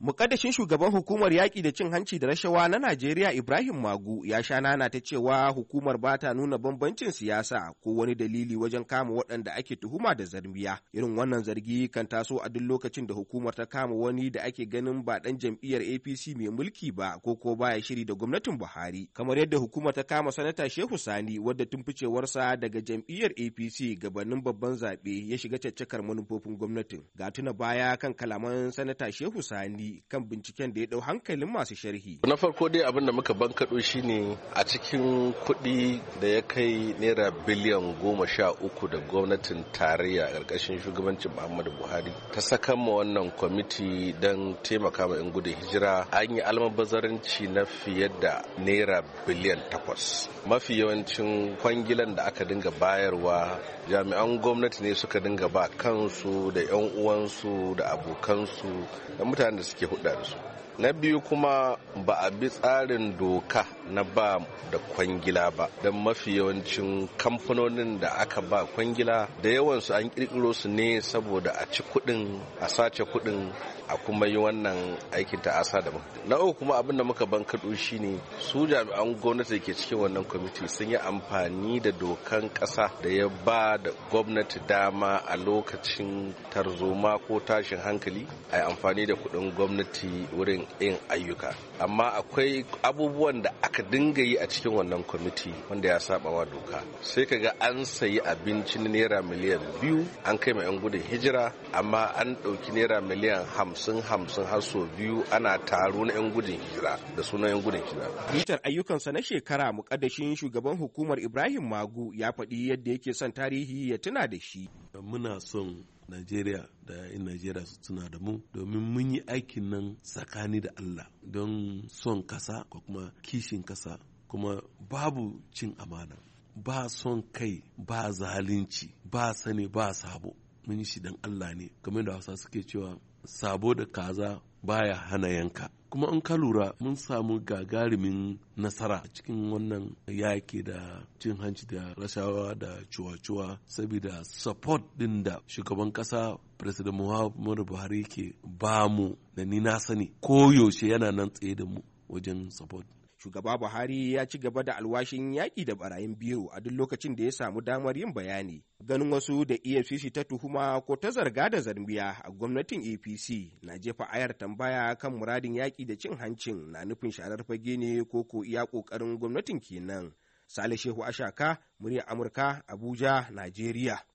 Mukaddashin shugaban hukumar yaƙi da cin hanci da rashawa na Najeriya Ibrahim Magu ya sha nana ta cewa hukumar ba ta nuna bambancin siyasa ko wani dalili wajen kama waɗanda ake tuhuma da zarmiya. Irin wannan zargi kan taso a duk lokacin da hukumar ta kama wani da ake ganin ba ɗan jam'iyyar APC mai mulki ba ko baya shiri da gwamnatin Buhari. Kamar yadda hukumar ta kama Sanata Shehu Sani wadda tun ficewarsa daga jam'iyyar APC gabanin babban zaɓe ya shiga caccakar manufofin gwamnatin. Ga tuna baya kan kalaman Sanata Shehu Sani kan binciken da ya dau hankalin masu sharhi. Na farko dai abin da muka bankaɗo shine a cikin kuɗi da ya kai naira biliyan 13 da gwamnatin tarayya a ƙarƙashin shugabancin Muhammadu Buhari ta saka ma wannan kwamiti don taimaka ma 'yan gudun hijira an yi almabazaranci na fiye da naira biliyan 8. Mafi yawancin kwangilan da aka dinga bayarwa jami'an gwamnati ne suka dinga ba kansu da 'yan uwansu da abokansu da mutanen da suke hudda da su. Na biyu kuma ba a bi tsarin doka na ba da kwangila ba don mafi yawancin kamfanonin da aka ba kwangila da yawansu an kirkiro su ne saboda a ci kuɗin a sace kuɗin a kuma yi wannan aikin ta'asa da na uku kuma abin da muka bankaɗo shine su jami'an gwamnati da ke cikin wannan kwamiti sun yi amfani da dokan ƙasa da ya ba da gwamnati dama a lokacin tarzoma ko tashin hankali a yi amfani da kuɗin gwamnati wurin yin ayyuka. Amma akwai abubuwan da aka dinga yi a cikin wannan kwamiti wanda ya saba wa doka. Sai kaga an sayi abinci na naira miliyan 2 an kai ma 'yan gudun hijira amma an ɗauki naira miliyan 50 har sau biyu ana taro na 'yan gudun hijira da sunan 'yan gudun hijira. Bitar ayyukansa na shekara mukaddashin shugaban hukumar Ibrahim Magu ya faɗi yadda yake son tarihi ya tuna da shi. Muna son Najeriya da 'yan Najeriya su tuna da mu domin mun yi aikin nan tsakani da Allah don son kasa ko kuma kishin kasa kuma babu cin amana ba son kai ba zalunci ba sani ba sabo mun yi shi dan Allah ne kamar da Hausa suke cewa sabo da kaza baya hana yanka kuma in ka lura mun samu gagarumin nasara a cikin wannan yaki da cin hanci da rashawa da cuwa-cuwa saboda support din da shugaban kasa President Muhammadu Buhari ke ba mu da ni na sani koyaushe yana nan tsaye da mu wajen support. Shugaba Buhari ya ci gaba da alwashin yaƙi da barayin biro a duk lokacin da ya samu damar yin bayani. Ganin wasu da EFCC ta tuhuma ko ta zarga da zarmiya a gwamnatin APC na jefa ayar tambaya kan muradin yaƙi da cin hancin na nufin sharar fage ne ko iya ƙoƙarin gwamnatin kenan. Sale Shehu Ashaka, muryar Amurka, Abuja, Najeriya.